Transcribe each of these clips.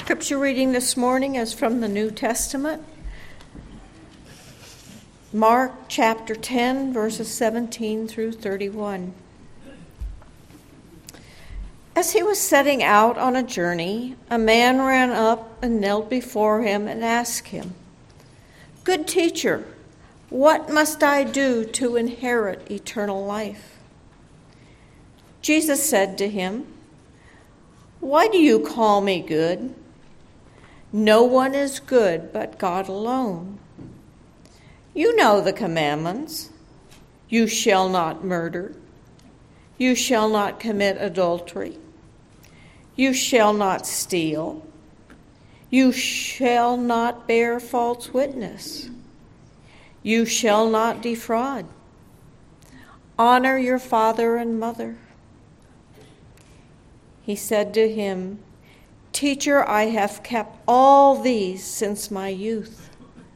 Scripture reading this morning is from the New Testament. Mark chapter 10, verses 17 through 31. As he was setting out on a journey, a man ran up and knelt before him and asked him, "Good teacher, what must I do to inherit eternal life?" Jesus said to him, "Why do you call me good? No one is good but God alone. You know the commandments. You shall not murder. You shall not commit adultery. You shall not steal. You shall not bear false witness. You shall not defraud. Honor your father and mother." He said to him, "Teacher, I have kept all these since my youth."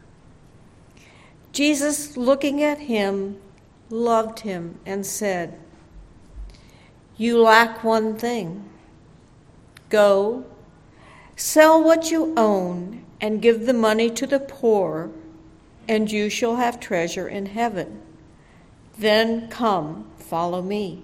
Jesus, looking at him, loved him and said, "You lack one thing. Go, sell what you own and give the money to the poor, and you shall have treasure in heaven. Then come, follow me."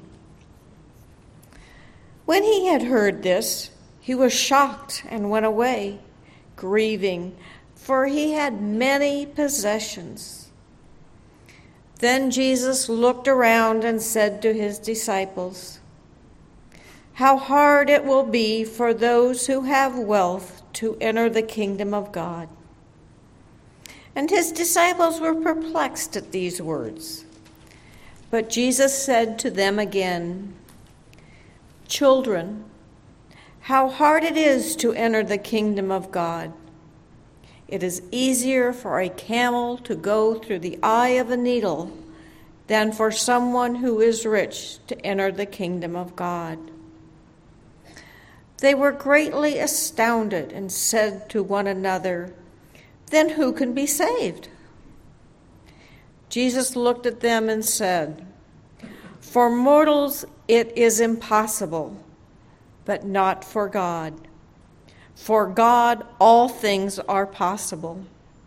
When he had heard this, he was shocked and went away, grieving, for he had many possessions. Then Jesus looked around and said to his disciples, "How hard it will be for those who have wealth to enter the kingdom of God." And his disciples were perplexed at these words. But Jesus said to them again, "Children, how hard it is to enter the kingdom of God. It is easier for a camel to go through the eye of a needle than for someone who is rich to enter the kingdom of God." They were greatly astounded and said to one another, "Then who can be saved?" Jesus looked at them and said, "For mortals it is impossible, but not for God. For God all things are possible."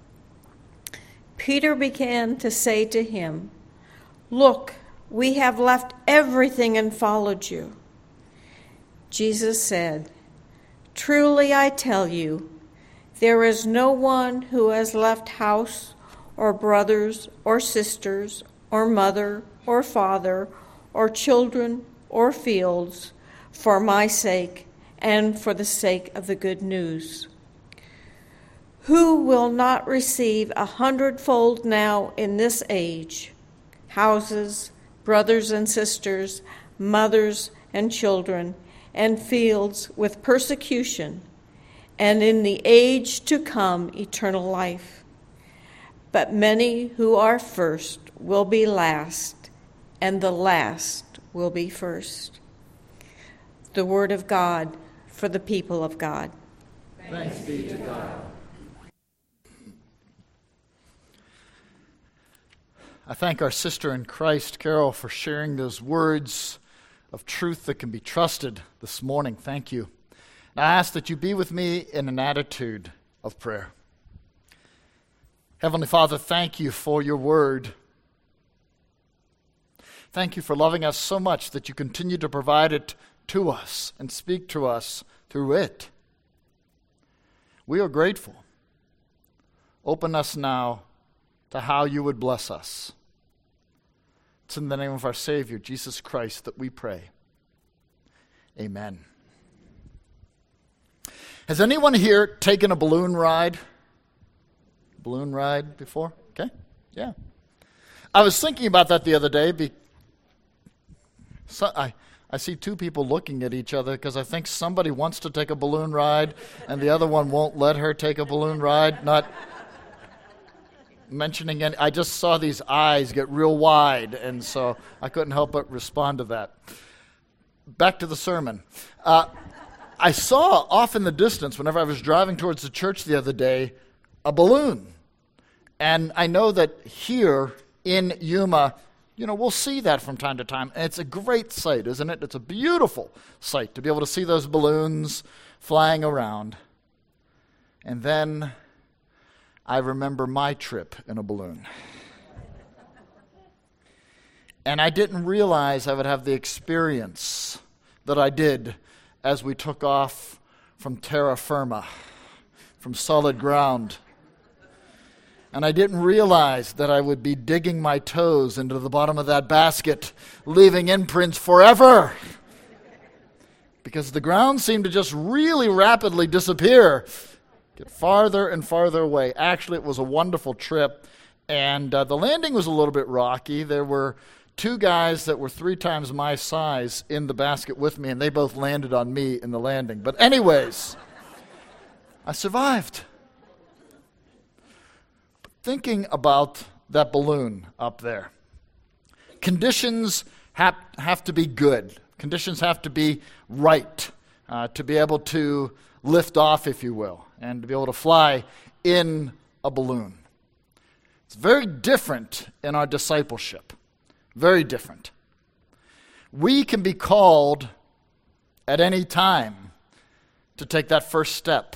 Peter began to say to him, "Look, we have left everything and followed you." Jesus said, "Truly I tell you, there is no one who has left house or brothers or sisters or mother or father or children or fields for my sake and for the sake of the good news, who will not receive 100-fold now in this age, houses, brothers and sisters, mothers and children, and fields with persecution, and in the age to come eternal life. But many who are first will be last, and the last will be first." The word of God for the people of God. Thanks be to God. I thank our sister in Christ, Carol, for sharing those words of truth that can be trusted this morning. Thank you. And I ask that you be with me in an attitude of prayer. Heavenly Father, thank you for your word. Thank you for loving us so much that you continue to provide it to us and speak to us through it. We are grateful. Open us now to how you would bless us. It's in the name of our Savior, Jesus Christ, that we pray. Amen. Has anyone here taken a balloon ride? Balloon ride before? Okay, yeah. I was thinking about that the other day. I see two people looking at each other because I think somebody wants to take a balloon ride and the other one won't let her take a balloon ride. Not mentioning any. I just saw these eyes get real wide, and so I couldn't help but respond to that. Back to the sermon. I saw off in the distance, whenever I was driving towards the church the other day, a balloon. And I know that here in Yuma, we'll see that from time to time. And it's a great sight, isn't it? It's a beautiful sight to be able to see those balloons flying around. And then I remember my trip in a balloon. And I didn't realize I would have the experience that I did as we took off from terra firma, from solid ground. And I didn't realize that I would be digging my toes into the bottom of that basket, leaving imprints forever. Because the ground seemed to just really rapidly disappear, get farther and farther away. Actually, it was a wonderful trip, and the landing was a little bit rocky. There were 2 guys that were 3 times my size in the basket with me, and they both landed on me in the landing. But anyways, I survived. But thinking about that balloon up there, conditions have to be good. Conditions have to be right to be able to lift off, if you will, and to be able to fly in a balloon. It's very different in our discipleship. Very different. We can be called at any time to take that first step.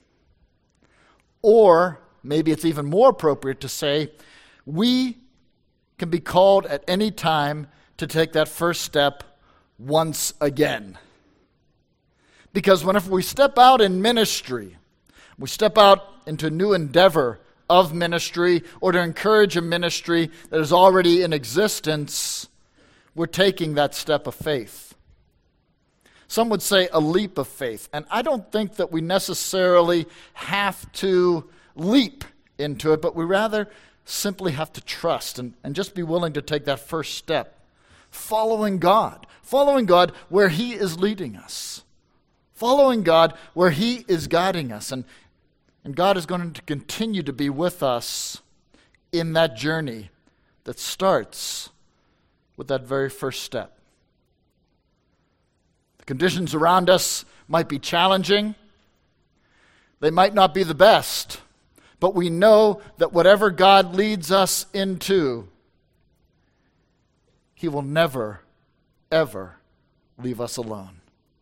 Or maybe it's even more appropriate to say we can be called at any time to take that first step once again. Because whenever we step out in ministry, we step out into a new endeavor of ministry or to encourage a ministry that is already in existence, we're taking that step of faith. Some would say a leap of faith. And I don't think that we necessarily have to leap into it, but we rather simply have to trust and just be willing to take that first step. Following God where He is leading us. Following God where He is guiding us. And God is going to continue to be with us in that journey that starts with that very first step. The conditions around us might be challenging. They might not be the best. But we know that whatever God leads us into, He will never, ever leave us alone.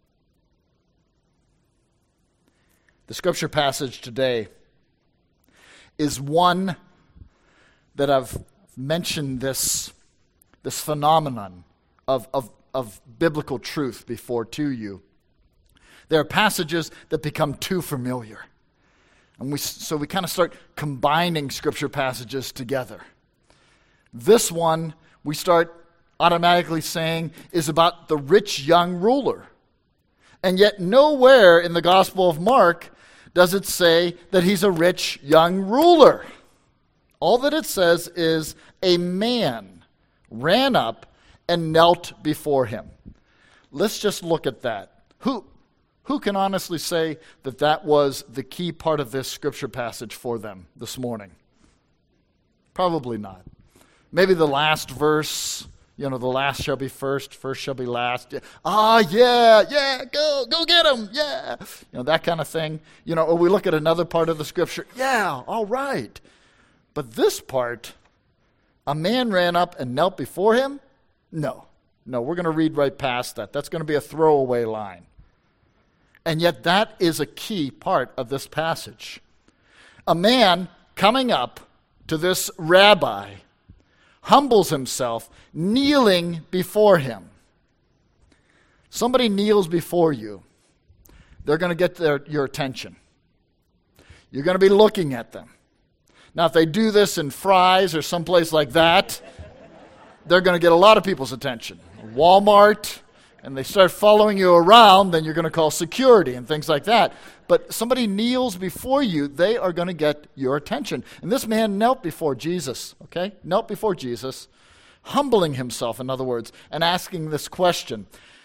The scripture passage today is one that I've mentioned this phenomenon of biblical truth before to you. There are passages that become too familiar. And so we kind of start combining scripture passages together. This one, we start automatically saying, is about the rich young ruler. And yet nowhere in the Gospel of Mark does it say that he's a rich young ruler. All that it says is a man ran up and knelt before him. Let's just look at that. Who can honestly say that that was the key part of this scripture passage for them this morning? Probably not. Maybe the last verse, the last shall be first shall be last. Go get him, yeah. That kind of thing. Or we look at another part of the scripture, yeah, all right. But this part, a man ran up and knelt before him? No, we're going to read right past that. That's going to be a throwaway line. And yet that is a key part of this passage. A man coming up to this rabbi humbles himself, kneeling before him. Somebody kneels before you, they're going to get your attention. You're going to be looking at them. Now, if they do this in Fry's or someplace like that, they're going to get a lot of people's attention. Walmart, and they start following you around, then you're going to call security and things like that. But somebody kneels before you, they are going to get your attention. And this man knelt before Jesus, okay? Knelt before Jesus, humbling himself, in other words, and asking this question.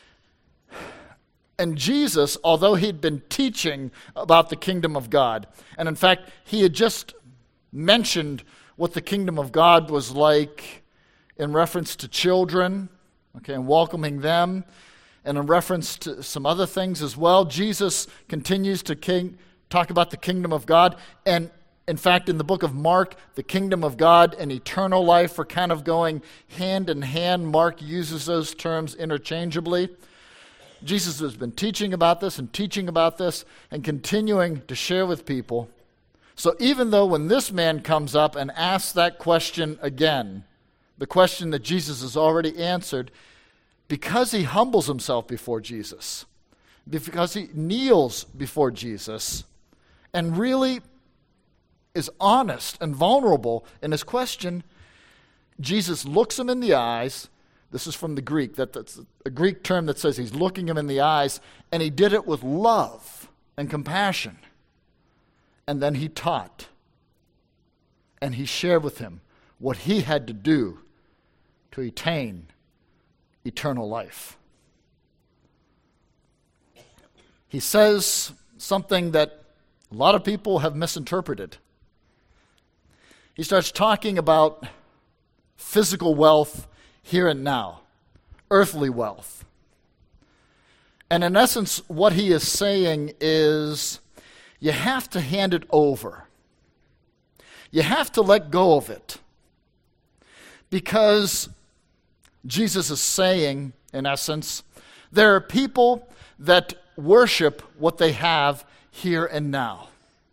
And Jesus, although he'd been teaching about the kingdom of God, and in fact, he had just mentioned what the kingdom of God was like in reference to children, okay, and welcoming them, and in reference to some other things as well. Jesus continues to talk about the kingdom of God, and in fact, in the book of Mark, the kingdom of God and eternal life are kind of going hand in hand. Mark uses those terms interchangeably. Jesus has been teaching about this and teaching about this and continuing to share with people. So even though when this man comes up and asks that question again, the question that Jesus has already answered, because he humbles himself before Jesus, because he kneels before Jesus, and really is honest and vulnerable in his question, Jesus looks him in the eyes. This is from the Greek. That's a Greek term that says he's looking him in the eyes, and he did it with love and compassion. And then he taught, and he shared with him what he had to do to attain eternal life. He says something that a lot of people have misinterpreted. He starts talking about physical wealth here and now, earthly wealth. And in essence, what he is saying is, you have to hand it over. You have to let go of it. Because Jesus is saying, in essence, there are people that worship what they have here and now.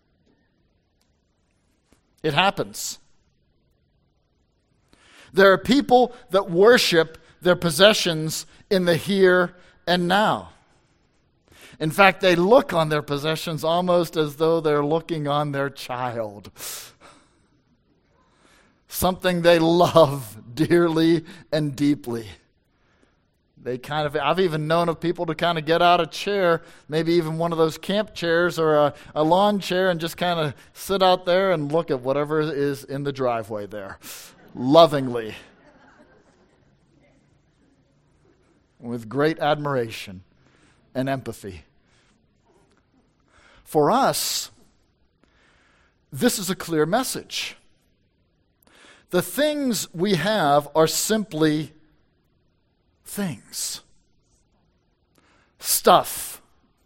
It happens. There are people that worship their possessions in the here and now. In fact, they look on their possessions almost as though they're looking on their child. Something they love dearly and deeply. I've even known of people to kind of get out a chair, maybe even one of those camp chairs or a lawn chair, and just kind of sit out there and look at whatever is in the driveway there, lovingly, with great admiration and empathy. For us, this is a clear message. The things we have are simply things. Stuff.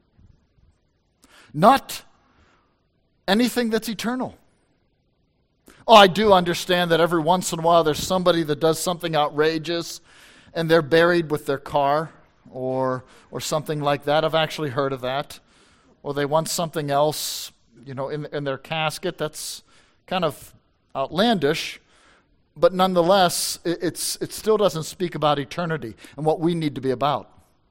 Not anything that's eternal. Oh, I do understand that every once in a while there's somebody that does something outrageous and they're buried with their car or something like that. I've actually heard of that. Or they want something else, in their casket. That's kind of outlandish. But nonetheless, it still doesn't speak about eternity and what we need to be about.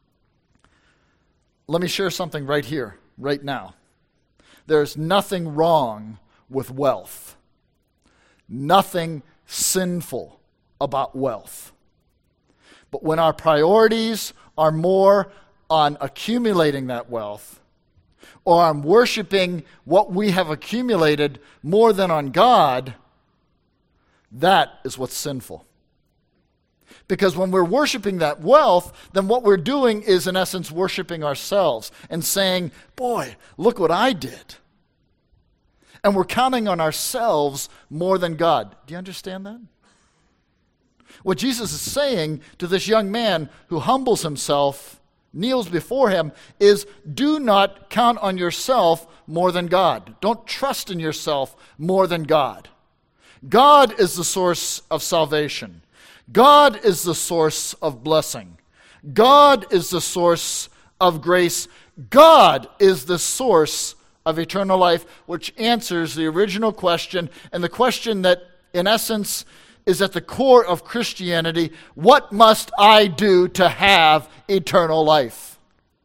Let me share something right here, right now. There's nothing wrong with wealth. Nothing sinful about wealth. But when our priorities are more on accumulating that wealth, or on worshiping what we have accumulated more than on God, that is what's sinful. Because when we're worshiping that wealth, then what we're doing is, in essence, worshiping ourselves and saying, boy, look what I did. And we're counting on ourselves more than God. Do you understand that? What Jesus is saying to this young man who humbles himself, kneels before him, is do not count on yourself more than God. Don't trust in yourself more than God. God is the source of salvation. God is the source of blessing. God is the source of grace. God is the source of eternal life, which answers the original question, and the question that, in essence, is at the core of Christianity: what must I do to have eternal life?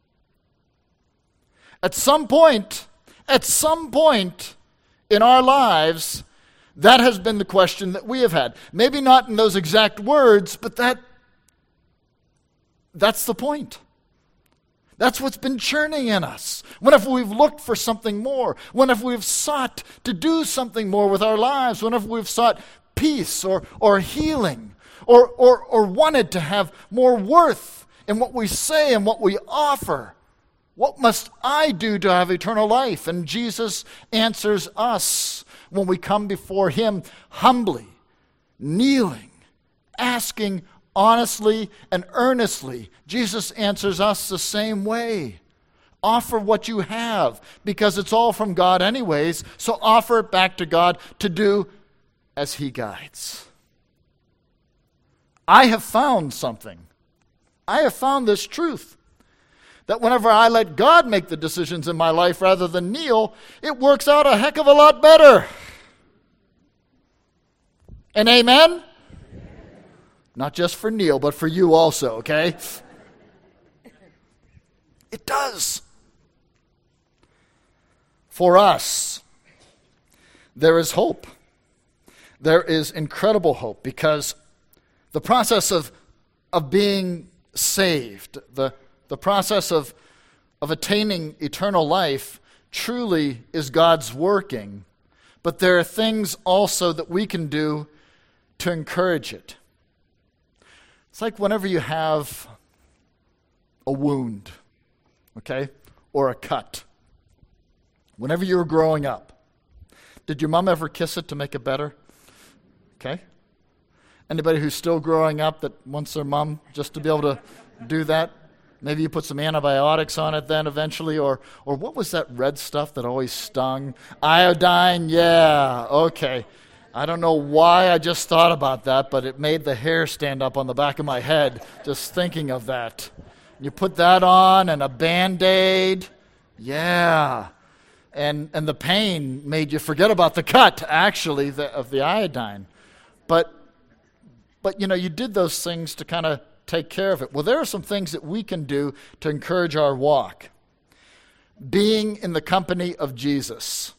At some point in our lives, that has been the question that we have had. Maybe not in those exact words, but that's the point. That's what's been churning in us. Whenever we've looked for something more, whenever we've sought to do something more with our lives, whenever we've sought peace or healing, or wanted to have more worth in what we say and what we offer. What must I do to have eternal life? And Jesus answers us when we come before him humbly, kneeling, asking honestly and earnestly. Jesus answers us the same way. Offer what you have, because it's all from God anyways, so offer it back to God to do as he guides. I have found something. I have found this truth, that whenever I let God make the decisions in my life rather than Neil, it works out a heck of a lot better. And amen? Not just for Neil, but for you also, okay? It does. For us, there is hope. There is incredible hope, because the process of being saved, the process of attaining eternal life truly is God's working. But there are things also that we can do to encourage it. It's like whenever you have a wound, okay, or a cut. Whenever you were growing up, did your mom ever kiss it to make it better? Okay. Anybody who's still growing up that wants their mom just to be able to do that? Maybe you put some antibiotics on it then eventually, or what was that red stuff that always stung? Iodine, yeah, okay. I don't know why I just thought about that, but it made the hair stand up on the back of my head just thinking of that. You put that on and a Band-Aid, yeah. And the pain made you forget about the cut, actually, of the iodine. But you know, you did those things to kind of take care of it. Well, there are some things that we can do to encourage our walk. Being in the company of Jesus.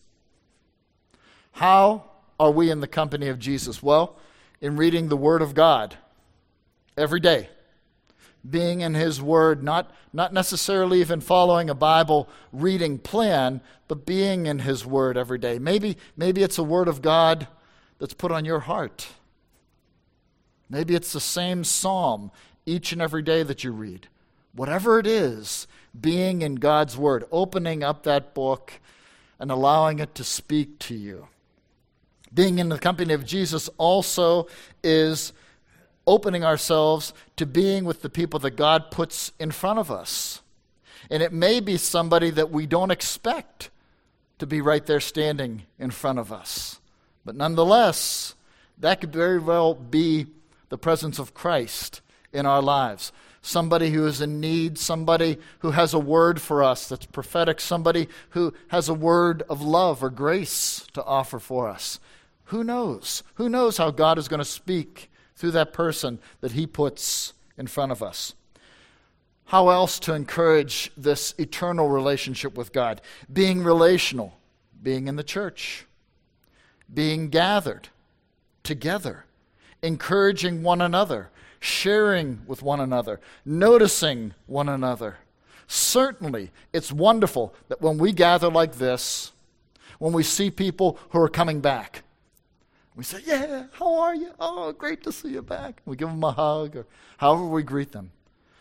How are we in the company of Jesus? Well, in reading the Word of God every day. Being in His Word, not necessarily even following a Bible reading plan, but being in His Word every day. Maybe it's a Word of God that's put on your heart. Maybe it's the same psalm each and every day that you read. Whatever it is, being in God's Word, opening up that book and allowing it to speak to you. Being in the company of Jesus also is opening ourselves to being with the people that God puts in front of us. And it may be somebody that we don't expect to be right there standing in front of us. But nonetheless, that could very well be the presence of Christ in our lives. Somebody who is in need, somebody who has a word for us that's prophetic, somebody who has a word of love or grace to offer for us. Who knows? Who knows how God is going to speak through that person that He puts in front of us? How else to encourage this eternal relationship with God? Being relational, being in the church, being gathered together, encouraging one another, sharing with one another, noticing one another. Certainly, it's wonderful that when we gather like this, when we see people who are coming back, we say, yeah, how are you? Oh, great to see you back. We give them a hug or however we greet them.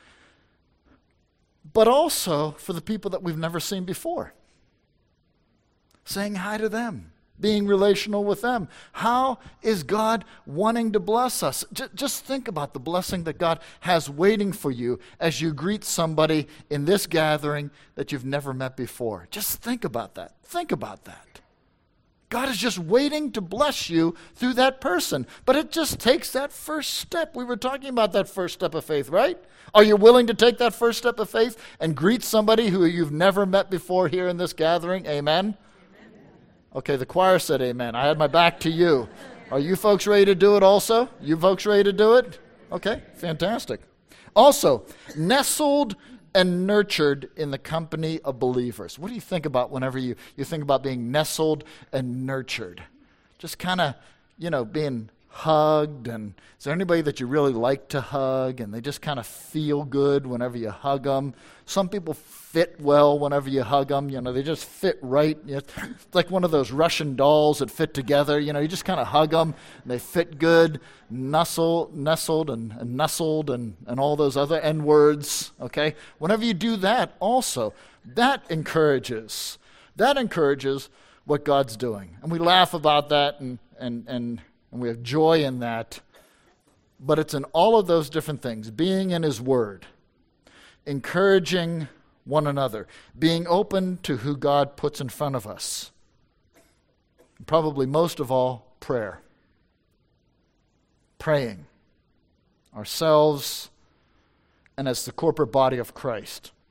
But also for the people that we've never seen before. Saying hi to them. Being relational with them. How is God wanting to bless us? Just think about the blessing that God has waiting for you as you greet somebody in this gathering that you've never met before. Just think about that. Think about that. God is just waiting to bless you through that person. But it just takes that first step. We were talking about that first step of faith, right? Are you willing to take that first step of faith and greet somebody who you've never met before here in this gathering? Amen? Okay, the choir said amen. I had my back to you. Are you folks ready to do it also? You folks ready to do it? Okay, fantastic. Also, nestled and nurtured in the company of believers. What do you think about whenever you think about being nestled and nurtured? Just kind of, being hugged. And is there anybody that you really like to hug and they just kind of feel good whenever you hug them? Some people fit well whenever you hug them. They just fit right. It's like one of those Russian dolls that fit together. You just kind of hug them and they fit good. Nestled and nestled and all those other N words. Okay? Whenever you do that also, that encourages what God's doing. And we laugh about that and we have joy in that. But it's in all of those different things. Being in His Word. Encouraging one another. Being open to who God puts in front of us. And probably most of all, prayer. Praying. Ourselves and as the corporate body of Christ.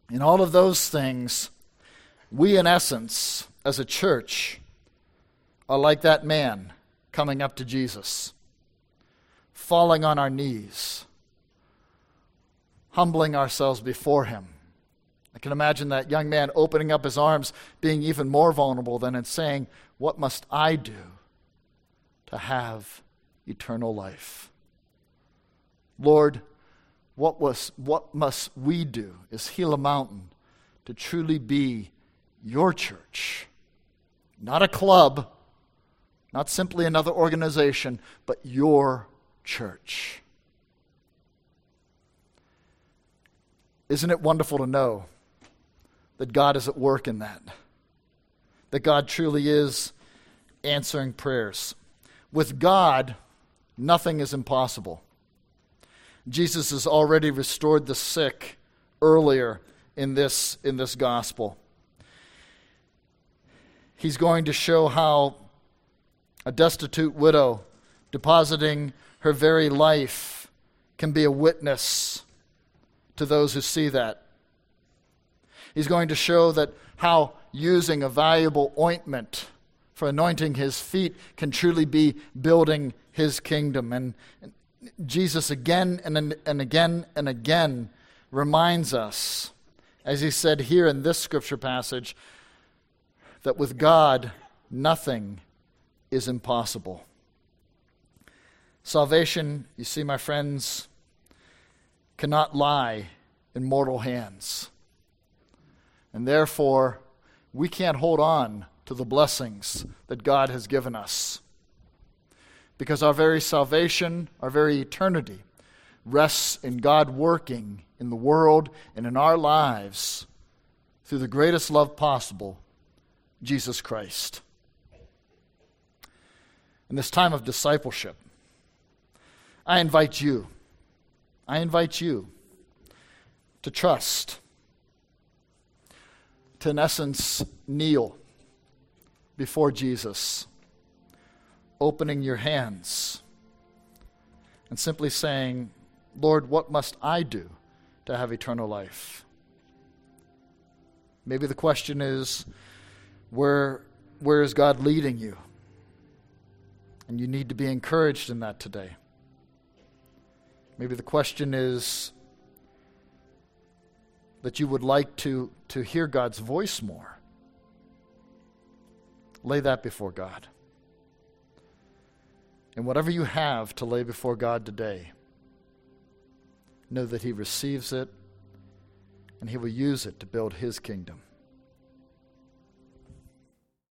In all of those things, we in essence, as a church, are like that man coming up to Jesus, falling on our knees, humbling ourselves before him. I can imagine that young man opening up his arms, being even more vulnerable than in saying, "What must I do to have eternal life?" Lord, what must we do as Gila Mountain to truly be your church? Not a club, not simply another organization, but your church. Isn't it wonderful to know that God is at work in that? That God truly is answering prayers. With God, nothing is impossible. Jesus has already restored the sick earlier in this gospel. He's going to show how a destitute widow depositing her very life can be a witness to those who see that. He's going to show that how using a valuable ointment for anointing his feet can truly be building his kingdom. And Jesus again and again and again reminds us, as he said here in this scripture passage, that with God nothing is impossible. Salvation, you see, my friends, cannot lie in mortal hands. And therefore, we can't hold on to the blessings that God has given us. Because our very salvation, our very eternity, rests in God working in the world and in our lives through the greatest love possible, Jesus Christ. In this time of discipleship, I invite you to trust, to in essence kneel before Jesus, opening your hands and simply saying, "Lord, what must I do to have eternal life?" Maybe the question is, where is God leading you? And you need to be encouraged in that today. Maybe the question is that you would like to hear God's voice more. Lay that before God. And whatever you have to lay before God today, know that he receives it and he will use it to build his kingdom.